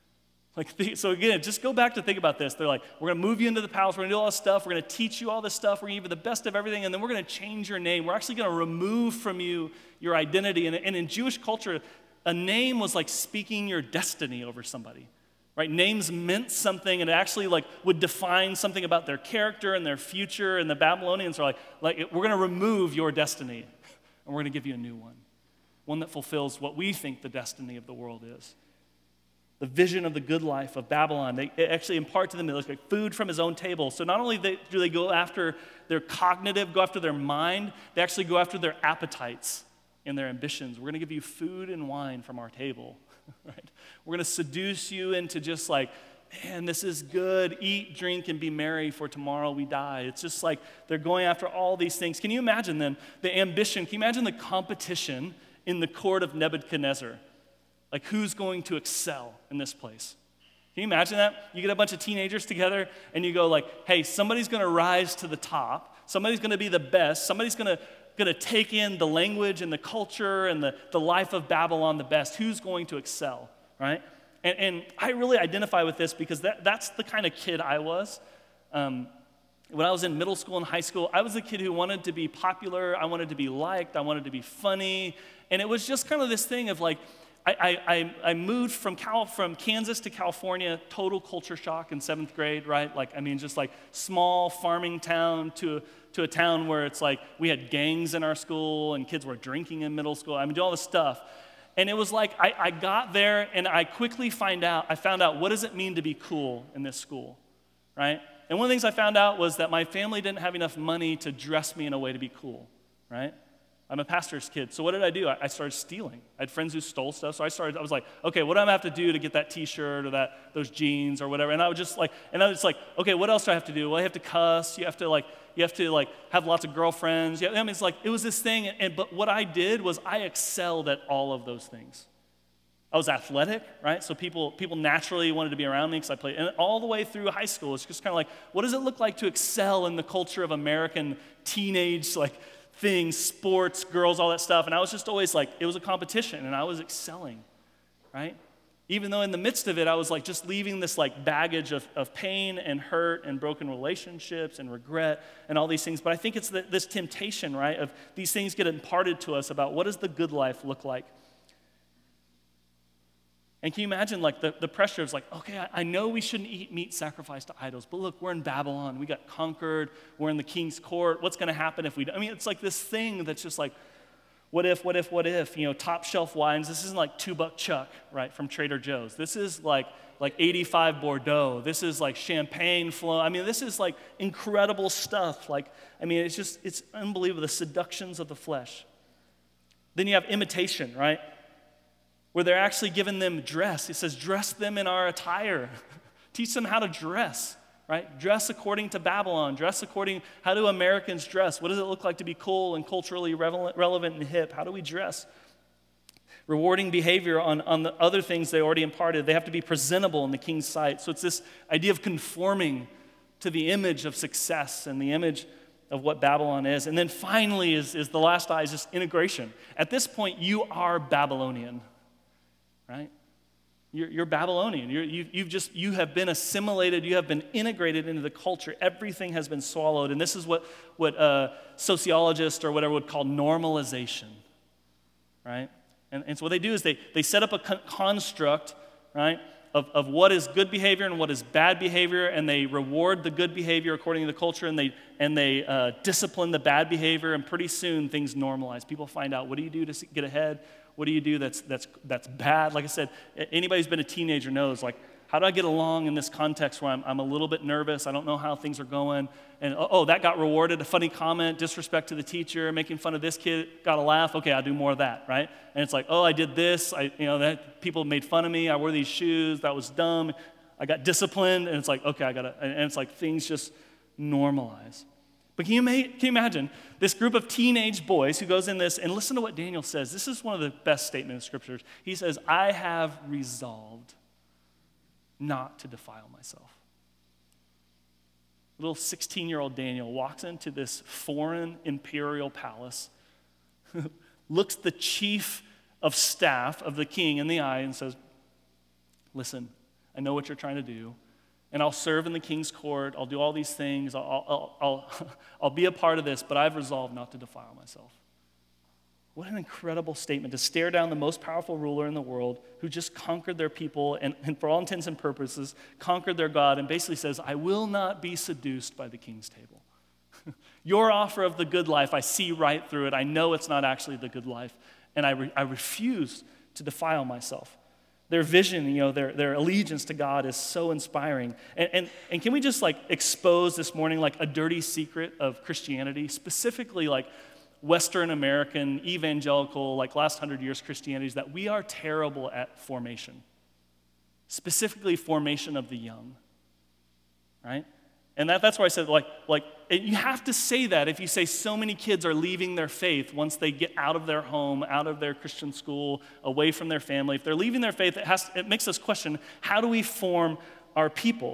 So again, just go back to think about this. They're like, we're going to move you into the palace. We're going to do all this stuff. We're going to teach you all this stuff. We're going to give you the best of everything, and then we're going to change your name. We're actually going to remove from you your identity. And in Jewish culture, a name was like speaking your destiny over somebody. Right? Names meant something, and it actually would define something about their character and their future. And the Babylonians are like we're going to remove your destiny, and we're going to give you a new one that fulfills what we think the destiny of the world is. The vision of the good life of Babylon. They actually impart to them like food from his own table. So not only do they go after their cognitive, go after their mind, they actually go after their appetites and their ambitions. We're going to give you food and wine from our table. Right? We're going to seduce you into just like, man, this is good. Eat, drink, and be merry, for tomorrow we die. It's just like they're going after all these things. Can you imagine then the ambition? Can you imagine the competition in the court of Nebuchadnezzar? Like, who's going to excel in this place? Can you imagine that? You get a bunch of teenagers together and you go like, hey, somebody's going to rise to the top. Somebody's going to be the best. Somebody's going to take in the language and the culture and the life of Babylon the best. Who's going to excel, right? And I really identify with this because that's the kind of kid I was. When I was in middle school and high school, I was the kid who wanted to be popular. I wanted to be liked. I wanted to be funny. And it was just kind of this thing of like, I moved from Kansas to California, total culture shock in 7th grade, right? Just like small farming town to a town where it's like we had gangs in our school and kids were drinking in middle school. Do all this stuff. And it was like I got there and I quickly found out what does it mean to be cool in this school, right? And one of the things I found out was that my family didn't have enough money to dress me in a way to be cool, right? I'm a pastor's kid. So what did I do? I started stealing. I had friends who stole stuff. So I was like, okay, what do I have to do to get that t-shirt or those jeans or whatever? And I was like, okay, what else do I have to do? Well, I have to cuss. You have to have lots of girlfriends. Yeah, I mean, it was this thing. But what I did was I excelled at all of those things. I was athletic, right? So people naturally wanted to be around me because I played. And all the way through high school, it's just kind of like, what does it look like to excel in the culture of American teenage, things, sports, girls, all that stuff? And I was just always it was a competition, and I was excelling, right? Even though in the midst of it, I was just leaving this baggage of pain and hurt and broken relationships and regret and all these things. But I think it's this temptation, right, of these things get imparted to us about what does the good life look like. And can you imagine the pressure of okay, I know we shouldn't eat meat sacrificed to idols, but look, we're in Babylon. We got conquered. We're in the king's court. What's going to happen if we don't? I mean, it's this thing that's just what if? Top shelf wines. This isn't $2 Chuck, right, from Trader Joe's. This is like 85 Bordeaux. This is champagne flow. I mean, this is incredible stuff. It's unbelievable, the seductions of the flesh. Then you have imitation, right? Where they're actually giving them dress. It says, dress them in our attire. Teach them how to dress, right? Dress according to Babylon. How do Americans dress? What does it look like to be cool and culturally relevant and hip? How do we dress? Rewarding behavior on the other things they already imparted. They have to be presentable in the king's sight. So it's this idea of conforming to the image of success and the image of what Babylon is. And then finally is the last I, is just integration. At this point, you are Babylonian. Right? You're Babylonian. You have been assimilated. You have been integrated into the culture. Everything has been swallowed. And this is what sociologists or whatever would call normalization. Right? And so what they do is they set up a construct, right, of what is good behavior and what is bad behavior, and they reward the good behavior according to the culture, and they discipline the bad behavior, and pretty soon things normalize. People find out, what do you do to get ahead? What do you do that's bad? Like I said, anybody who's been a teenager knows, how do I get along in this context where I'm a little bit nervous, I don't know how things are going, and that got rewarded, a funny comment, disrespect to the teacher, making fun of this kid, got a laugh, okay, I'll do more of that, right? And it's I did this, that people made fun of me, I wore these shoes, that was dumb, I got disciplined, and it's okay, and it's things just normalize. But can you imagine this group of teenage boys who goes in this, and listen to what Daniel says. This is one of the best statements in Scriptures. He says, I have resolved not to defile myself. Little 16-year-old Daniel walks into this foreign imperial palace, looks the chief of staff of the king in the eye and says, listen, I know what you're trying to do. And I'll serve in the king's court. I'll do all these things. I'll be a part of this, but I've resolved not to defile myself. What an incredible statement to stare down the most powerful ruler in the world who just conquered their people and for all intents and purposes, conquered their God and basically says, I will not be seduced by the king's table. Your offer of the good life, I see right through it. I know it's not actually the good life, and I refuse to defile myself. Their vision, their allegiance to God is so inspiring. And can we just expose this morning a dirty secret of Christianity, specifically Western American, evangelical, last 100 years Christianity, is that we are terrible at formation, specifically formation of the young, right? And that's why I said, you have to say that if you say so many kids are leaving their faith once they get out of their home, out of their Christian school, away from their family. If they're leaving their faith, it makes us question, how do we form our people?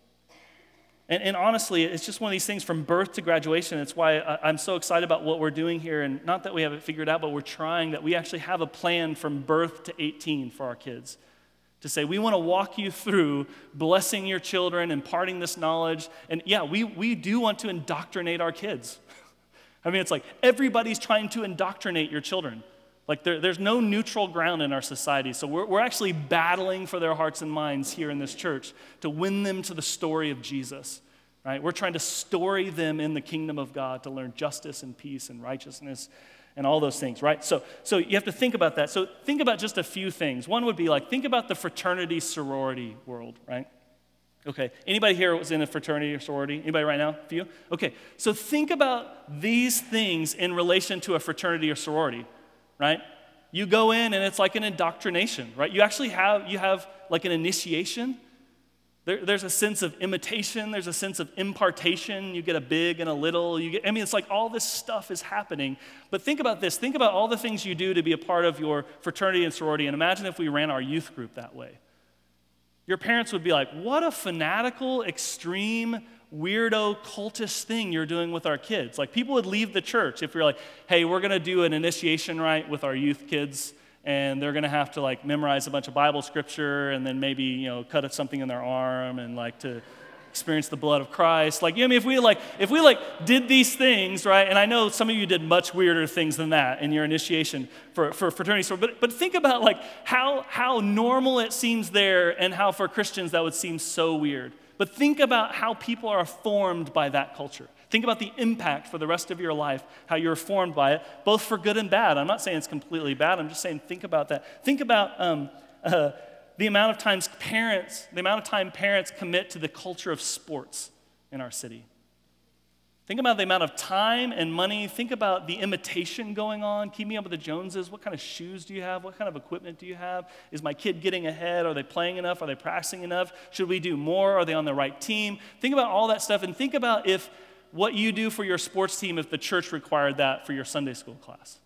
And honestly, it's just one of these things from birth to graduation. It's why I'm so excited about what we're doing here. And not that we have it figured out, but we're trying, that we actually have a plan from birth to 18 for our kids. To say, we want to walk you through blessing your children, imparting this knowledge. And yeah, we do want to indoctrinate our kids. I mean, it's everybody's trying to indoctrinate your children. There's no neutral ground in our society. So we're actually battling for their hearts and minds here in this church to win them to the story of Jesus, right? We're trying to story them in the kingdom of God to learn justice and peace and righteousness and all those things, right? So you have to think about that. So think about just a few things. One would be think about the fraternity sorority world, right? Okay, anybody here was in a fraternity or sorority? Anybody right now? A few? Okay, so think about these things in relation to a fraternity or sorority, right? You go in and it's like an indoctrination, right? You have like an initiation. There's a sense of imitation. There's a sense of impartation. You get a big and a little. It's like all this stuff is happening. But think about this. Think about all the things you do to be a part of your fraternity and sorority, and imagine if we ran our youth group that way. Your parents would be like, what a fanatical, extreme, weirdo, cultish thing you're doing with our kids. Like, people would leave the church if you're like, hey, we're going to do an initiation rite with our youth kids, and they're going to have to, like, memorize a bunch of Bible scripture and then maybe, cut something in their arm and, like, to experience the blood of Christ. Like, if we did these things, right? And I know some of you did much weirder things than that in your initiation for fraternity. But think about, like, how normal it seems there and how for Christians that would seem so weird. But think about how people are formed by that culture. Think about the impact for the rest of your life, how you're formed by it, both for good and bad. I'm not saying it's completely bad. I'm just saying think about that. Think about the amount of time parents commit to the culture of sports in our city. Think about the amount of time and money. Think about the imitation going on, keeping up with the Joneses. What kind of shoes do you have? What kind of equipment do you have? Is my kid getting ahead? Are they playing enough? Are they practicing enough? Should we do more? Are they on the right team? Think about all that stuff, and think about if what you do for your sports team if the church required that for your Sunday school class.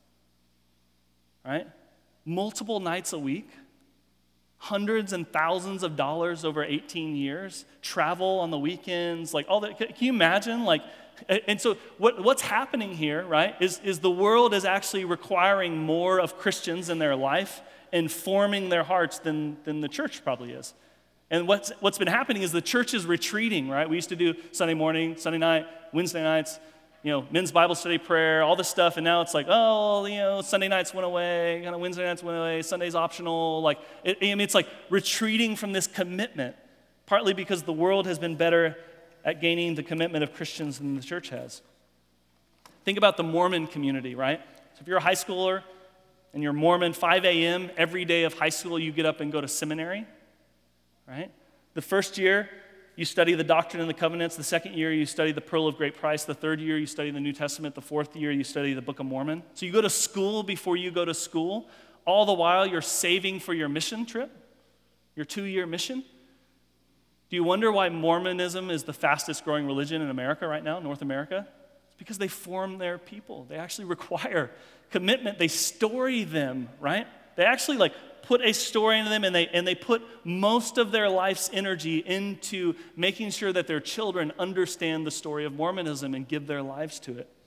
Right? Multiple nights a week. Hundreds and thousands of dollars over 18 years, travel on the weekends, like all that. Can you imagine? And so what's happening here, right, is the world is actually requiring more of Christians in their life and forming their hearts than the church probably is. And what's been happening is the church is retreating, right? We used to do Sunday morning, Sunday night, Wednesday nights, men's Bible study, prayer, all this stuff, and now it's like, Sunday nights went away, Wednesday nights went away, Sunday's optional. It's like retreating from this commitment, partly because the world has been better at gaining the commitment of Christians than the church has. Think about the Mormon community, right? So if you're a high schooler and you're Mormon, 5 a.m. every day of high school, you get up and go to seminary, right? The first year, you study the Doctrine and the Covenants. The second year, you study the Pearl of Great Price. The third year, you study the New Testament. The fourth year, you study the Book of Mormon. So you go to school before you go to school. All the while, you're saving for your mission trip, your 2-year mission. Do you wonder why Mormonism is the fastest growing religion in America right now, North America? It's because they form their people. They actually require commitment. They story them, right? They actually put a story into them, and they put most of their life's energy into making sure that their children understand the story of Mormonism and give their lives to it.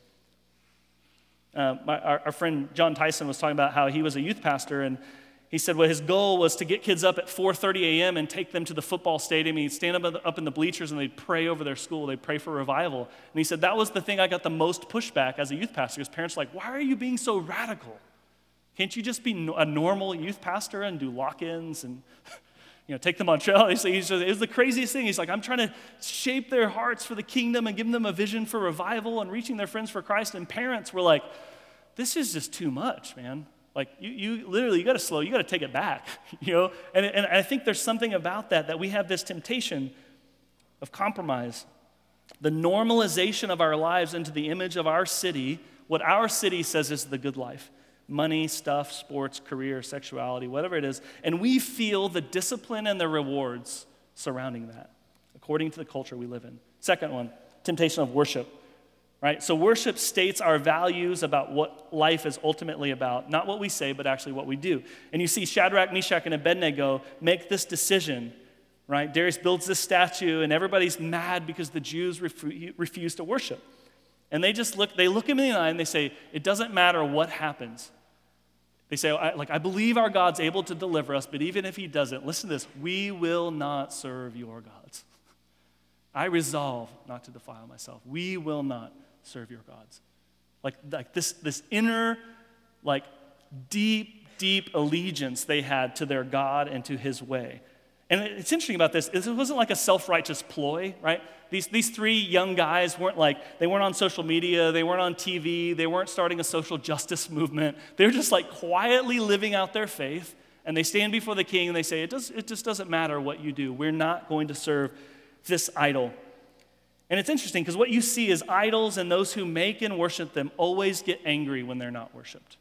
Our friend John Tyson was talking about how he was a youth pastor, and he said his goal was to get kids up at 4:30 a.m. and take them to the football stadium. He'd stand up in the bleachers and they'd pray over their school. They'd pray for revival. And he said that was the thing I got the most pushback as a youth pastor. His parents were like, why are you being so radical? Can't you just be a normal youth pastor and do lock-ins and take them on trail? It was the craziest thing. He's like, I'm trying to shape their hearts for the kingdom and give them a vision for revival and reaching their friends for Christ. And parents were like, this is just too much, man. You got to slow, you got to take it back, And I think there's something about that we have this temptation of compromise. The normalization of our lives into the image of our city, what our city says is the good life. Money, stuff, sports, career, sexuality, whatever it is. And we feel the discipline and the rewards surrounding that, according to the culture we live in. Second one, temptation of worship. Right? So worship states our values about what life is ultimately about, not what we say, but actually what we do. And you see Shadrach, Meshach, and Abednego make this decision, right? Darius builds this statue, and everybody's mad because the Jews refuse to worship. And they look him in the eye, and they say, it doesn't matter what happens. They say, I believe our God's able to deliver us, but even if he doesn't, listen to this, we will not serve your gods. I resolve not to defile myself. We will not serve your gods. Like this inner, deep allegiance they had to their God and to his way. And it's interesting about this, it wasn't like a self-righteous ploy, right? These 3 young guys weren't on social media, they weren't on TV, they weren't starting a social justice movement. They were just quietly living out their faith, and they stand before the king and they say, it just doesn't matter what you do. We're not going to serve this idol. And it's interesting because what you see is idols and those who make and worship them always get angry when they're not worshiped.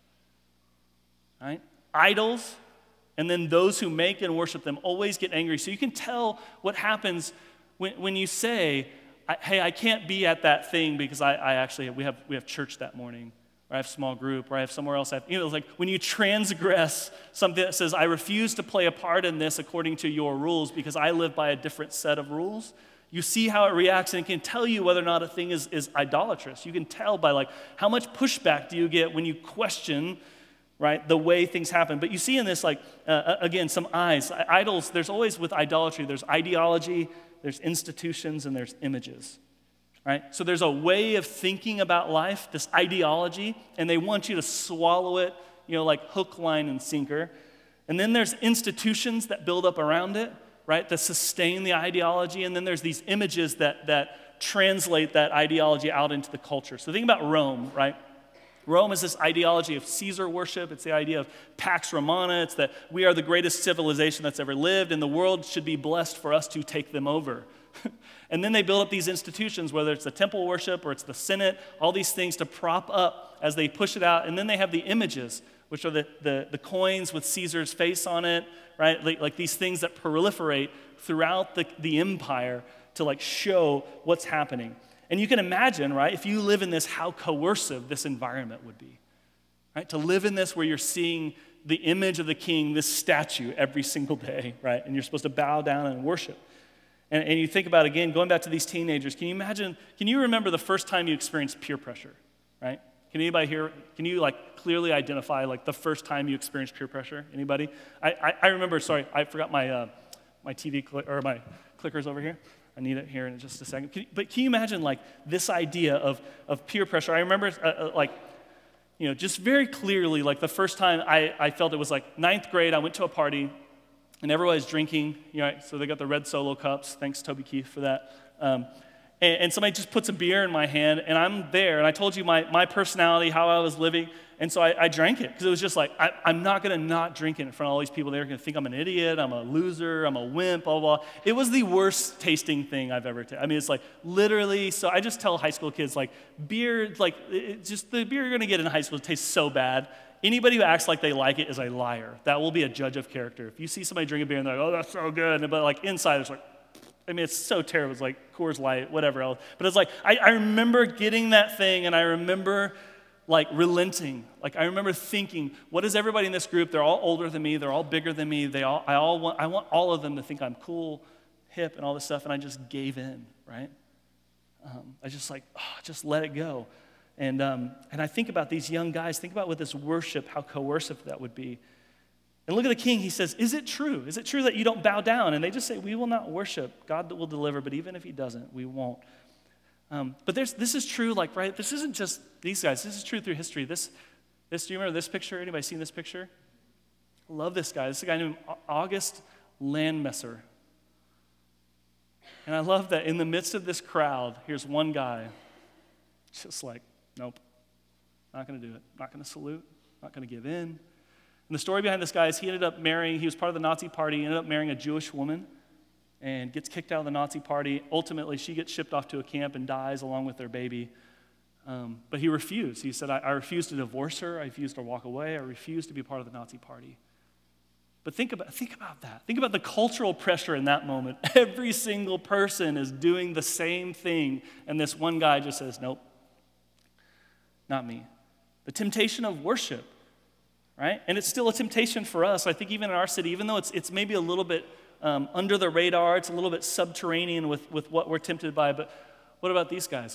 Right? Idols and then those who make and worship them always get angry. So you can tell what happens when you say, hey, I can't be at that thing because we have church that morning, or I have small group, or I have somewhere else. It's like when you transgress something that says, I refuse to play a part in this according to your rules because I live by a different set of rules. You see how it reacts, and it can tell you whether or not a thing is idolatrous. You can tell by like how much pushback do you get when you question, right, the way things happen. But you see in this, like, again, some eyes. Idols, there's always with idolatry, there's ideology, there's institutions, and there's images, right? So there's a way of thinking about life, this ideology, and they want you to swallow it, like hook, line, and sinker. And then there's institutions that build up around it, right, that sustain the ideology, and then there's these images that translate that ideology out into the culture. So think about Rome, right? Rome is this ideology of Caesar worship. It's the idea of Pax Romana. It's that we are the greatest civilization that's ever lived, and the world should be blessed for us to take them over. And then they build up these institutions, whether it's the temple worship or it's the Senate, all these things to prop up as they push it out. And then they have the images, which are the coins with Caesar's face on it, right? Like these things that proliferate throughout the empire to like show what's happening. And you can imagine, right, if you live in this, how coercive this environment would be, right? To live in this where you're seeing the image of the king, this statue, every single day, right? And you're supposed to bow down and worship. And you think about, again, going back to these teenagers, can you remember the first time you experienced peer pressure, right? Can anybody here, can you like clearly identify like the first time you experienced peer pressure? Anybody? I remember, sorry, I forgot my TV or my clickers over here. I need it here in just a second. But can you imagine like this idea of peer pressure? I remember just very clearly, like the first time I felt it was like ninth grade, I went to a party and everybody's drinking, so they got the red Solo cups. Thanks, Toby Keith, for that. And somebody just puts a beer in my hand, and I'm there, and I told you my personality, how I was living, and so I drank it, because it was just like, I'm not going to not drink it in front of all these people. They're going to think I'm an idiot, I'm a loser, I'm a wimp, blah, blah, blah. It was the worst tasting thing I've ever tasted. I mean, it's like, literally, so I just tell high school kids, like, beer, like, just the beer you're going to get in high school tastes so bad. Anybody who acts like they like it is a liar. That will be a judge of character. If you see somebody drink a beer and they're like, oh, that's so good, but like inside it's like, I mean, it's so terrible. It's like Coors Light, whatever else. But it's like, I remember getting that thing, and I remember like relenting. Like I remember thinking, what is everybody in this group? They're all older than me. They're all bigger than me. I want all of them to think I'm cool, hip, and all this stuff. And I just gave in, right? I just like, just let it go. And I think about these young guys. Think about with this worship, how coercive that would be. And look at the king. He says, is it true? Is it true that you don't bow down? And they just say, we will not worship. God will deliver, but even if he doesn't, we won't. But this is true, like, right? This isn't just these guys. This is true through history. This, do you remember this picture? Anybody seen this picture? I love this guy. This is a guy named August Landmesser. And I love that in the midst of this crowd, here's one guy just like, nope, not going to do it. Not going to salute. Not going to give in. And the story behind this guy is he was part of the Nazi party, he ended up marrying a Jewish woman and gets kicked out of the Nazi party. Ultimately, she gets shipped off to a camp and dies along with their baby. But he refused. He said, I refuse to divorce her. I refuse to walk away. I refuse to be part of the Nazi party. But think about that. Think about the cultural pressure in that moment. Every single person is doing the same thing, and this one guy just says, nope, not me. The temptation of worship. Right? And it's still a temptation for us. I think even in our city, even though it's maybe a little bit under the radar, it's a little bit subterranean with what we're tempted by. But what about these guys?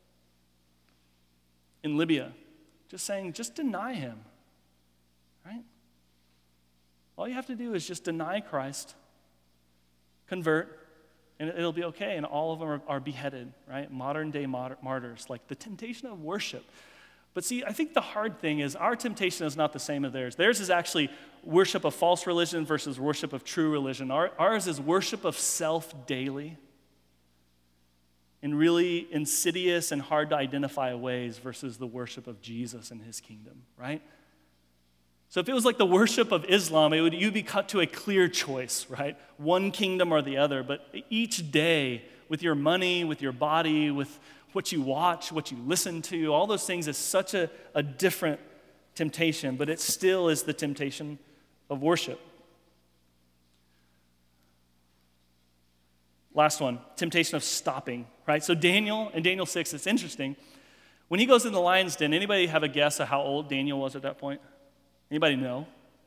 In Libya, just deny him. Right? All you have to do is just deny Christ, convert, and it'll be okay. And all of them are beheaded, right? Modern day martyrs. Like the temptation of worship. But see, I think the hard thing is our temptation is not the same as theirs. Theirs is actually worship of false religion versus worship of true religion. Ours is worship of self daily in really insidious and hard to identify ways versus the worship of Jesus and his kingdom, right? So if it was like the worship of Islam, you'd be cut to a clear choice, right? One kingdom or the other. But each day, with your money, with your body, with what you watch, what you listen to, all those things is such a different temptation, but it still is the temptation of worship. Last one, temptation of stopping, right? So Daniel, in Daniel 6, it's interesting. When he goes in the lion's den, anybody have a guess of how old Daniel was at that point? Anybody know?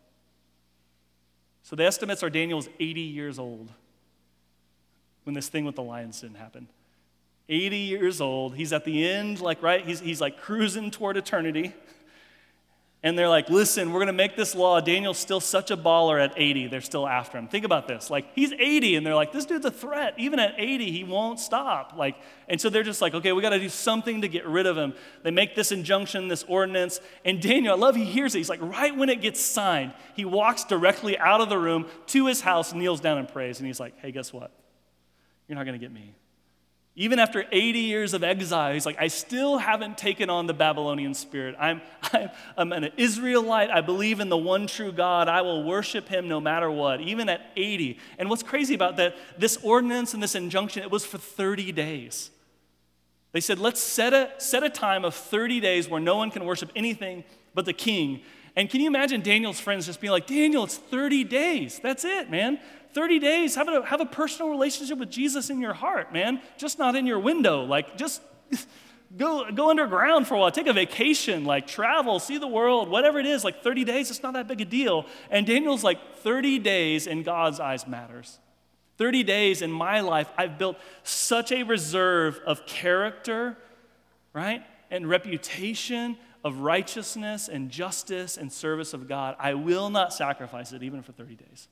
So the estimates are Daniel's 80 years old when this thing with the lion's den happened. 80 years old. He's at the end, like, right? He's like cruising toward eternity. And they're like, listen, we're going to make this law. Daniel's still such a baller at 80. They're still after him. Think about this. Like, he's 80, and they're like, this dude's a threat. Even at 80, he won't stop. Like, and so they're just like, okay, we got to do something to get rid of him. They make this injunction, this ordinance. And Daniel, I love he hears it. He's like, right when it gets signed, he walks directly out of the room to his house, kneels down and prays. And he's like, hey, guess what? You're not going to get me. Even after 80 years of exile, he's like, I still haven't taken on the Babylonian spirit. I'm an Israelite. I believe in the one true God. I will worship him no matter what, even at 80. And what's crazy about that, this ordinance and this injunction, it was for 30 days. They said, let's set a time of 30 days where no one can worship anything but the king. And can you imagine Daniel's friends just being like, Daniel, it's 30 days. That's it, man. 30 days, have a personal relationship with Jesus in your heart, man. Just not in your window. Like, just go underground for a while. Take a vacation, like travel, see the world, whatever it is. Like 30 days, it's not that big a deal. And Daniel's like, 30 days in God's eyes matters. 30 days in my life, I've built such a reserve of character, right? And reputation, of righteousness and justice and service of God. I will not sacrifice it even for 30 days.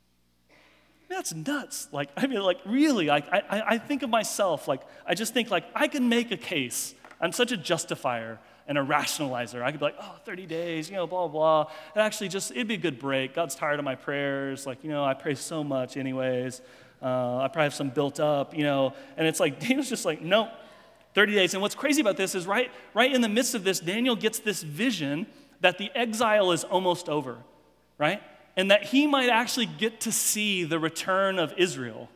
That's nuts. Like, I mean, like, really, like, I think of myself, like, I just think, like, I can make a case. I'm such a justifier and a rationalizer. I could be like, 30 days, blah, blah, blah. And actually it'd be a good break. God's tired of my prayers. Like, I pray so much anyways. I probably have some built up, and it's like, Daniel's just like, nope, 30 days. And what's crazy about this is right in the midst of this, Daniel gets this vision that the exile is almost over, right? And that he might actually get to see the return of Israel,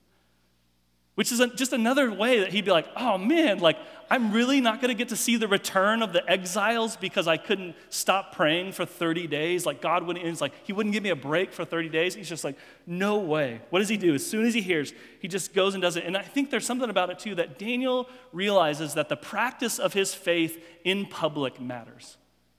which is just another way that he'd be like, oh man, like I'm really not going to get to see the return of the exiles because I couldn't stop praying for 30 days. Like God wouldn't, it's like he wouldn't give me a break for 30 days. He's just like, no way. What does he do? As soon as he hears, he just goes and does it. And I think there's something about it too that Daniel realizes that the practice of his faith in public matters.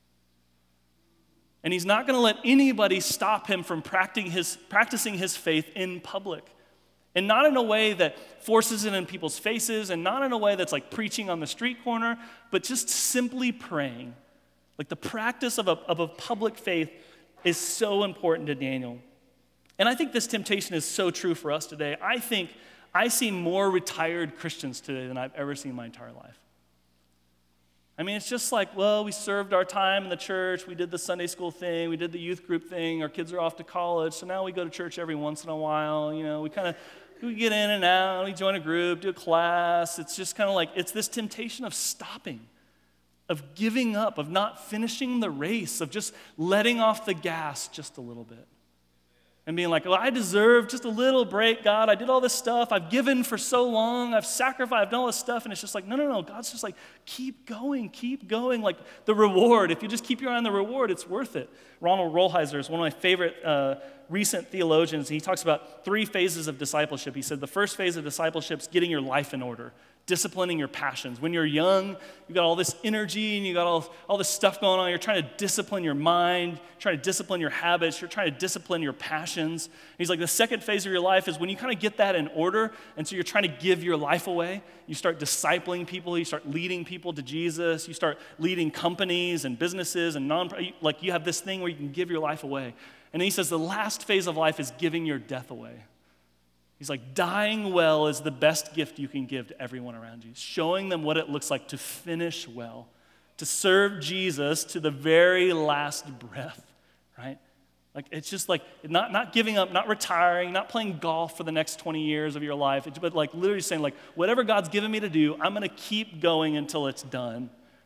And he's not going to let anybody stop him from practicing his faith in public. And not in a way that forces it in people's faces, and not in a way that's like preaching on the street corner, but just simply praying. Like the practice of a public faith is so important to Daniel. And I think this temptation is so true for us today. I think I see more retired Christians today than I've ever seen in my entire life. I mean, it's just like, well, we served our time in the church, we did the Sunday school thing, we did the youth group thing, our kids are off to college, so now we go to church every once in a while, we get in and out, we join a group, do a class. It's just kind of like, it's this temptation of stopping, of giving up, of not finishing the race, of just letting off the gas just a little bit. And being like, well, I deserve just a little break, God. I did all this stuff. I've given for so long. I've sacrificed. I've done all this stuff. And it's just like, no. God's just like, keep going. Like the reward. If you just keep your eye on the reward, it's worth it. Ronald Rolheiser is one of my favorite recent theologians. He talks about 3 phases of discipleship. He said the first phase of discipleship is getting your life in order, disciplining your passions. When you're young, you got all this energy and you got all this stuff going on. You're trying to discipline your mind, trying to discipline your habits, you're trying to discipline your passions. And he's like, the second phase of your life is when you kind of get that in order, and so you're trying to give your life away. You start discipling people, you start leading people to Jesus, you start leading companies and businesses and like you have this thing where you can give your life away. And he says the last phase of life is giving your death away. He's like, dying well is the best gift you can give to everyone around you. Showing them what it looks like to finish well, to serve Jesus to the very last breath, right? Like, it's just like not giving up, not retiring, not playing golf for the next 20 years of your life, but like literally saying like, whatever God's given me to do, I'm going to keep going until it's done,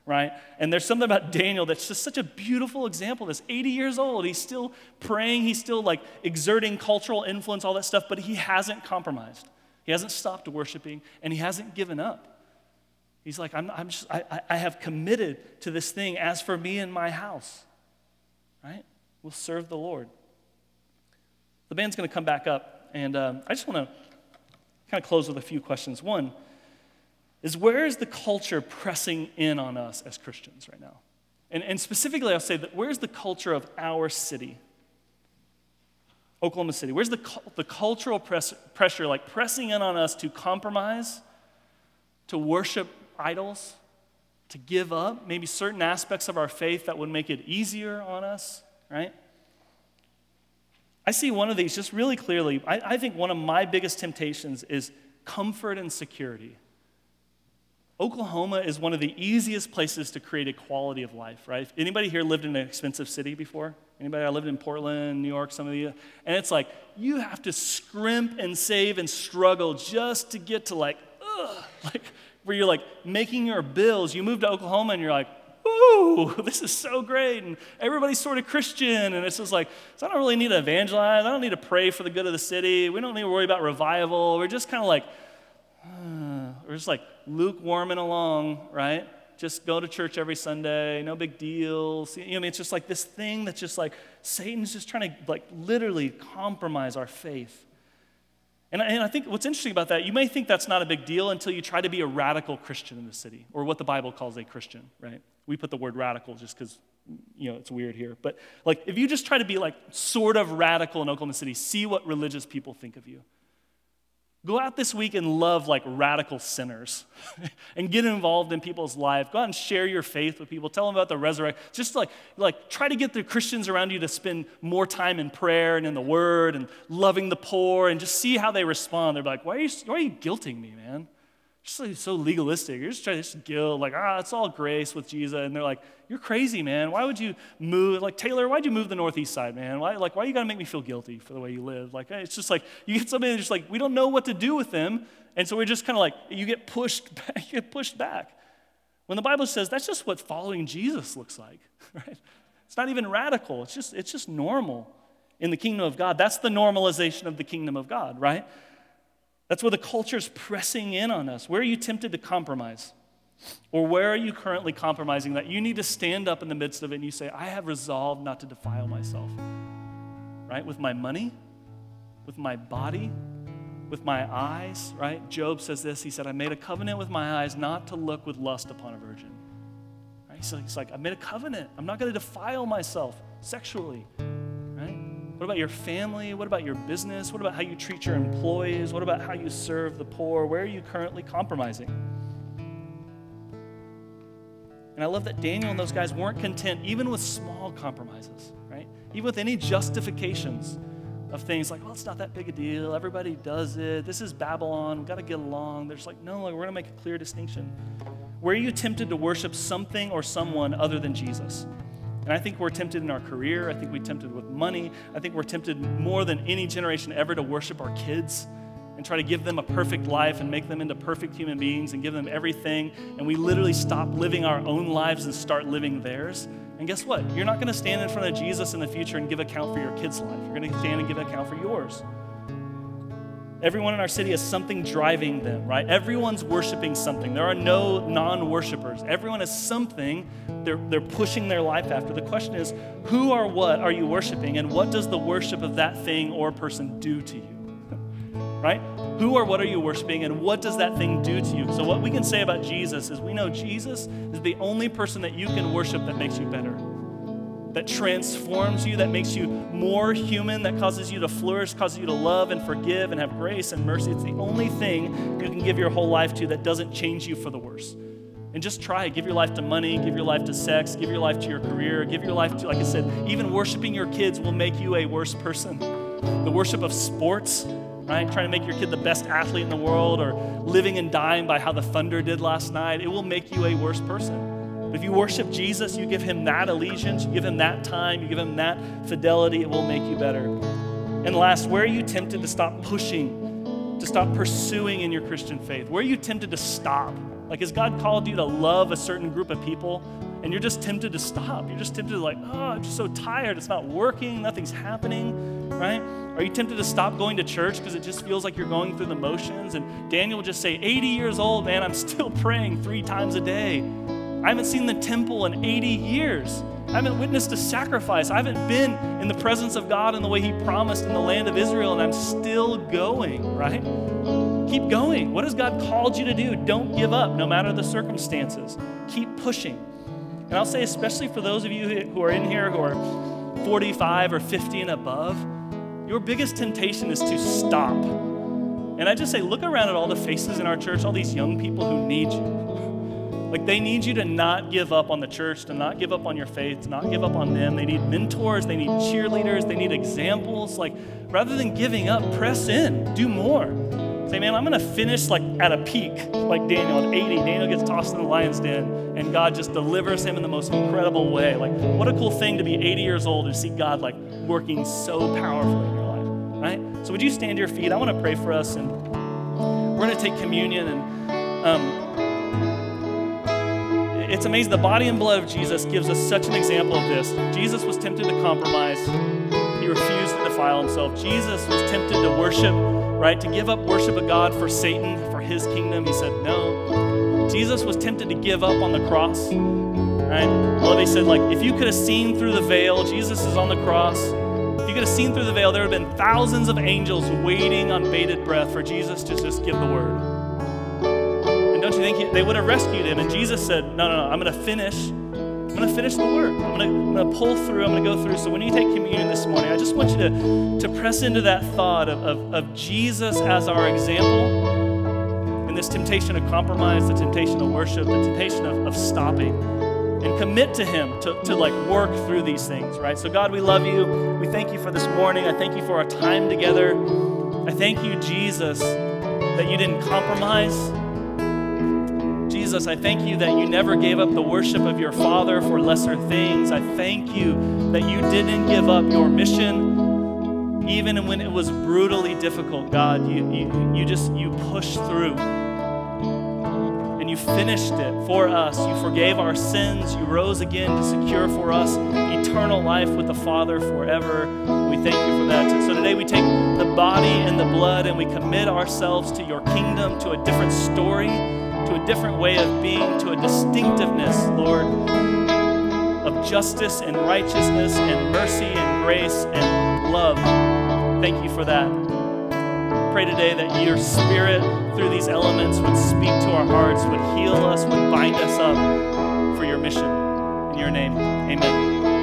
right? And there's something about Daniel that's just such a beautiful example. This 80 years old, he's still praying, he's still like exerting cultural influence, all that stuff, but he hasn't compromised. He hasn't stopped worshiping, and he hasn't given up. He's like, I have committed to this thing. As for me and my house, right? We'll serve the Lord. The band's going to come back up, and I just want to kind of close with a few questions. One is, where is the culture pressing in on us as Christians right now? And specifically, I'll say that where's the culture of our city? Oklahoma City. Where's the cultural pressure like pressing in on us to compromise, to worship idols, to give up maybe certain aspects of our faith that would make it easier on us, right? I see one of these just really clearly. I think one of my biggest temptations is comfort and security. Oklahoma is one of the easiest places to create a quality of life, right? Anybody here lived in an expensive city before? Anybody? I lived in Portland, New York, some of you. And it's like you have to scrimp and save and struggle just to get to like where you're like making your bills. You move to Oklahoma and you're like, ooh, this is so great. And everybody's sort of Christian. And it's just like, so I don't really need to evangelize. I don't need to pray for the good of the city. We don't need to worry about revival. We're just kind of like, we're just like lukewarming along, right? Just go to church every Sunday, no big deal. See, I mean, it's just like this thing that's just like Satan's just trying to like literally compromise our faith. And I think what's interesting about that, you may think that's not a big deal until you try to be a radical Christian in the city, or what the Bible calls a Christian, right? We put the word radical just because, it's weird here. But like if you just try to be like sort of radical in Oklahoma City, see what religious people think of you. Go out this week and love like radical sinners and get involved in people's life. Go out and share your faith with people. Tell them about the resurrection. Just like try to get the Christians around you to spend more time in prayer and in the Word and loving the poor, and just see how they respond. They're like, why are you guilting me, man? Just so legalistic. You're just trying to guilt, like, it's all grace with Jesus. And they're like, you're crazy, man. Why would you move? Like, Taylor, why'd you move the Northeast side, man? Why you got to make me feel guilty for the way you live? Like, it's just like, you get somebody that's just like, we don't know what to do with them. And so we're just kind of like, you get pushed back. When the Bible says that's just what following Jesus looks like, right? It's not even radical. It's just normal in the kingdom of God. That's the normalization of the kingdom of God, right? That's where the culture's pressing in on us. Where are you tempted to compromise? Or where are you currently compromising that you need to stand up in the midst of it and you say, I have resolved not to defile myself, right? With my money, with my body, with my eyes, right? Job says this, he said, I made a covenant with my eyes not to look with lust upon a virgin. Right? So he's like, I made a covenant. I'm not going to defile myself sexually, right? What about your family? What about your business? What about how you treat your employees? What about how you serve the poor? Where are you currently compromising? And I love that Daniel and those guys weren't content even with small compromises, right? Even with any justifications of things like, well, it's not that big a deal. Everybody does it. This is Babylon. We've got to get along. There's like, no, we're going to make a clear distinction. Where are you tempted to worship something or someone other than Jesus? And I think we're tempted in our career. I think we're tempted with money. I think we're tempted more than any generation ever to worship our kids and try to give them a perfect life and make them into perfect human beings and give them everything. And we literally stop living our own lives and start living theirs. And guess what? You're not going to stand in front of Jesus in the future and give account for your kid's life. You're going to stand and give account for yours. Everyone in our city has something driving them, right? Everyone's worshiping something. There are no non-worshipers. Everyone has something they're pushing their life after. The question is, who or what are you worshiping, and what does the worship of that thing or person do to you? Right? Who or what are you worshiping, and what does that thing do to you? So what we can say about Jesus is we know Jesus is the only person that you can worship that makes you better, that transforms you, that makes you more human, that causes you to flourish, causes you to love and forgive and have grace and mercy. It's the only thing you can give your whole life to that doesn't change you for the worse. And just try it. Give your life to money, give your life to sex, give your life to your career, give your life to, like I said, even worshiping your kids will make you a worse person. The worship of sports, right? Trying to make your kid the best athlete in the world, or living and dying by how the Thunder did last night, it will make you a worse person. But if you worship Jesus, you give him that allegiance, you give him that time, you give him that fidelity, it will make you better. And last, where are you tempted to stop pushing, to stop pursuing in your Christian faith? Where are you tempted to stop? Like, has God called you to love a certain group of people and you're just tempted to stop? You're just tempted to like, oh, I'm just so tired. It's not working. Nothing's happening, right? Are you tempted to stop going to church because it just feels like you're going through the motions? And Daniel would just say, 80 years old, man, I'm still praying 3 times a day. I haven't seen the temple in 80 years. I haven't witnessed a sacrifice. I haven't been in the presence of God in the way he promised in the land of Israel, and I'm still going, right? Keep going. What has God called you to do? Don't give up, no matter the circumstances. Keep pushing. And I'll say, especially for those of you who are in here who are 45 or 50 and above, your biggest temptation is to stop. And I just say, look around at all the faces in our church, all these young people who need you. Like, they need you to not give up on the church, to not give up on your faith, to not give up on them. They need mentors, they need cheerleaders, they need examples. Like, rather than giving up, press in, do more. Say, man, I'm gonna finish like at a peak, like Daniel at 80. Daniel gets tossed in the lion's den, and God just delivers him in the most incredible way. Like, what a cool thing to be 80 years old and see God like working so powerfully in your life, right? So would you stand to your feet? I wanna pray for us, and we're gonna take communion, and it's amazing. The body and blood of Jesus gives us such an example of this. Jesus was tempted to compromise. He refused to defile himself. Jesus was tempted to worship, right? To give up worship of God for Satan, for his kingdom. He said no. Jesus was tempted to give up on the cross, right? Well, they said, like, if you could have seen through the veil, Jesus is on the cross. If you could have seen through the veil, there would have been thousands of angels waiting on bated breath for Jesus to just give the word. Don't you think they would have rescued him? And Jesus said, no, I'm going to finish the work. I'm going to pull through. I'm going to go through. So when you take communion this morning, I just want you to press into that thought of Jesus as our example in this temptation of compromise, the temptation of worship, the temptation of stopping, and commit to him to like work through these things, right? So God, we love you. We thank you for this morning. I thank you for our time together. I thank you, Jesus, that you didn't compromise. Jesus, I thank you that you never gave up the worship of your Father for lesser things. I thank you that you didn't give up your mission, even when it was brutally difficult, God. You pushed through, and you finished it for us. You forgave our sins. You rose again to secure for us eternal life with the Father forever. We thank you for that. So today we take the body and the blood, and we commit ourselves to your kingdom, to a different story, to a different way of being, to a distinctiveness, Lord, of justice and righteousness and mercy and grace and love. Thank you for that. Pray today that your Spirit, through these elements, would speak to our hearts, would heal us, would bind us up for your mission. In your name, amen.